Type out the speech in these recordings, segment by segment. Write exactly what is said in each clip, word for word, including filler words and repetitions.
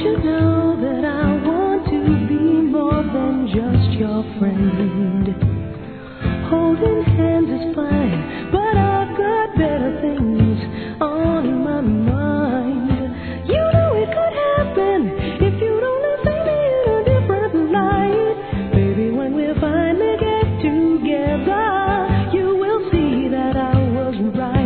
you know that I want to be more than just your friend? Holding hands is fine, but I've got better things on my mind. You know it could happen if you'd only see me in a different light. Baby, when we finally get together, you will see that I was right.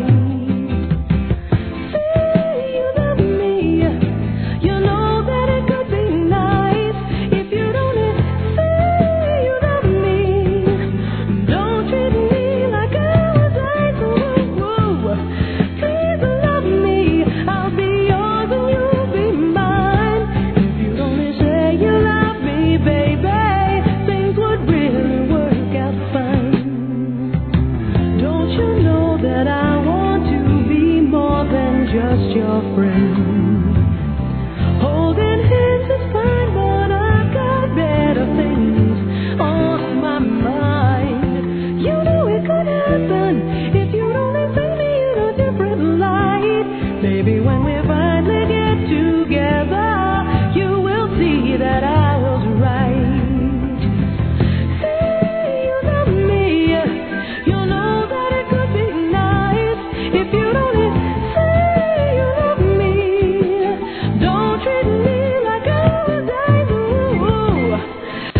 Just your friend.